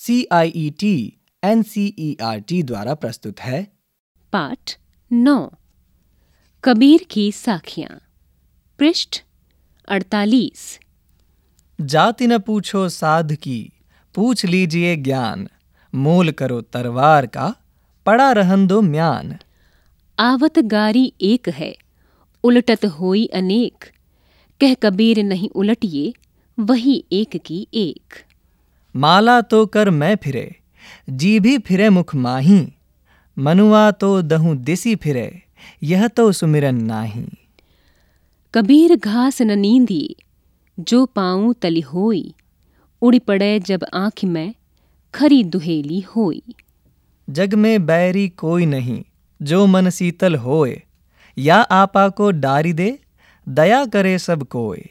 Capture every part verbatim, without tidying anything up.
C I E T N C E R T द्वारा प्रस्तुत है पाठ नौ कबीर की साखियाँ। पृष्ठ अड़तालीस। जाति न पूछो साध की, पूछ लीजिए ज्ञान। मोल करो तरवार का, पड़ा रहन दो म्यान। आवत गारी एक है, उलटत होई अनेक। कह कबीर नहीं उलटिए, वही एक की एक। माला तो कर मैं फिरे, जी भी फिरे मुख माही। मनुआ तो दहु दिसी फिरे, यह तो सुमिरन नाही। कबीर घास न नींदिए, जो पाऊँ तली होई। उड़ पड़े जब आँख में, खरी दुहेली होई। जग में बैरी कोई नहीं, जो मन शीतल होए। या आपा को डारी दे, दया करे सब कोय।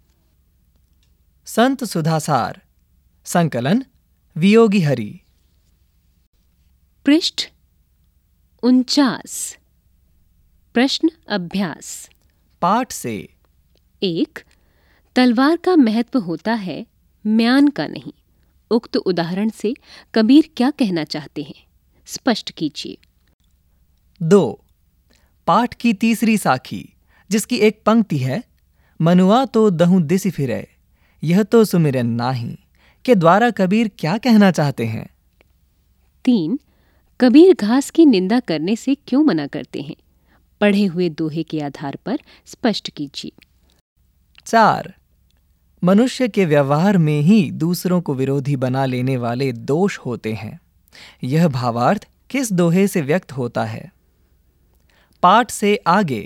संत सुधासार। संकलन वियोगी हरि। पृष्ठ उनचास। प्रश्न अभ्यास। पाठ से एक। तलवार का महत्व होता है, म्यान का नहीं। उक्त उदाहरण से कबीर क्या कहना चाहते हैं, स्पष्ट कीजिए। दो। पाठ की तीसरी साखी, जिसकी एक पंक्ति है मनुआ तो दहु दिसि फिरे, यह तो सुमिरन नाही, के द्वारा कबीर क्या कहना चाहते हैं। तीन। कबीर घास की निंदा करने से क्यों मना करते हैं, पढ़े हुए दोहे के आधार पर स्पष्ट कीजिए। चार। मनुष्य के व्यवहार में ही दूसरों को विरोधी बना लेने वाले दोष होते हैं। यह भावार्थ किस दोहे से व्यक्त होता है। पाठ से आगे।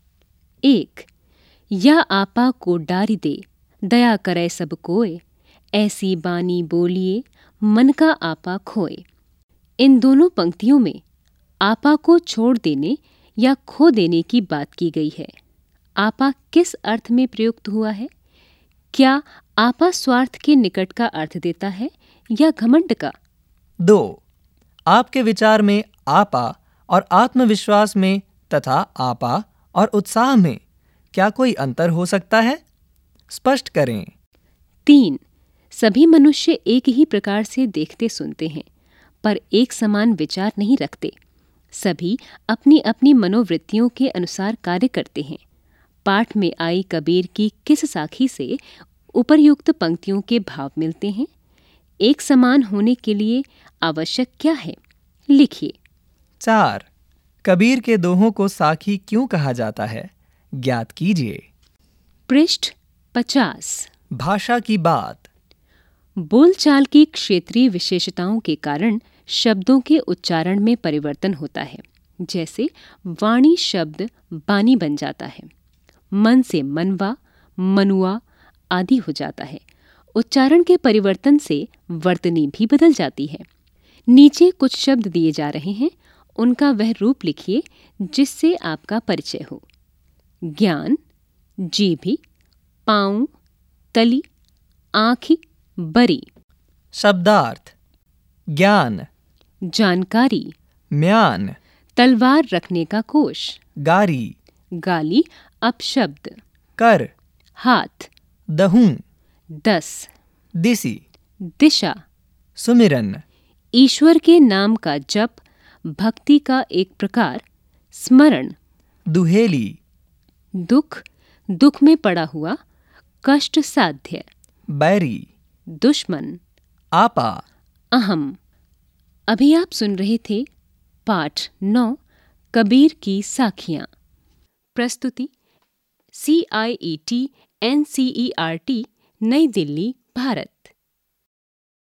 एक। या आपा को डारी दे, दया करे सब कोय। ऐसी बानी बोलिए, मन का आपा खोए। इन दोनों पंक्तियों में आपा को छोड़ देने या खो देने की बात की गई है। आपा किस अर्थ में प्रयुक्त हुआ है? क्या आपा स्वार्थ के निकट का अर्थ देता है या घमंड का? दो। आपके विचार में आपा और आत्मविश्वास में तथा आपा और उत्साह में क्या कोई अंतर हो सकता है? स्पष्ट करें। तीन। सभी मनुष्य एक ही प्रकार से देखते सुनते हैं, पर एक समान विचार नहीं रखते। सभी अपनी अपनी मनोवृत्तियों के अनुसार कार्य करते हैं। पाठ में आई कबीर की किस साखी से उपर्युक्त पंक्तियों के भाव मिलते हैं? एक समान होने के लिए आवश्यक क्या है, लिखिए। चार। कबीर के दोहों को साखी क्यों कहा जाता है, ज्ञात कीजिए। पृष्ठ पचास। भाषा की बात। बोलचाल की क्षेत्रीय विशेषताओं के कारण शब्दों के उच्चारण में परिवर्तन होता है। जैसे वाणी शब्द बानी बन जाता है, मन से मनवा, मनुआ आदि हो जाता है। उच्चारण के परिवर्तन से वर्तनी भी बदल जाती है। नीचे कुछ शब्द दिए जा रहे हैं, उनका वह रूप लिखिए जिससे आपका परिचय हो। ज्ञान, जीभी, पाँव, तली, आँखी, बरी। शब्दार्थ। ज्ञान, जानकारी, म्यान, तलवार रखने का कोश, गारी, गाली, अपशब्द, कर, हाथ, दहूं, दस, दिसी, दिशा, सुमिरन, ईश्वर के नाम का जप, भक्ति का एक प्रकार, स्मरण, दुहेली, दुख, दुख में पड़ा हुआ, कष्ट साध्य, बैरी, दुश्मन, आपा। अहम। अभी आप सुन रहे थे पाठ नौ कबीर की साखियाँ। प्रस्तुति C I E T N C E R T, New Delhi, Bharat.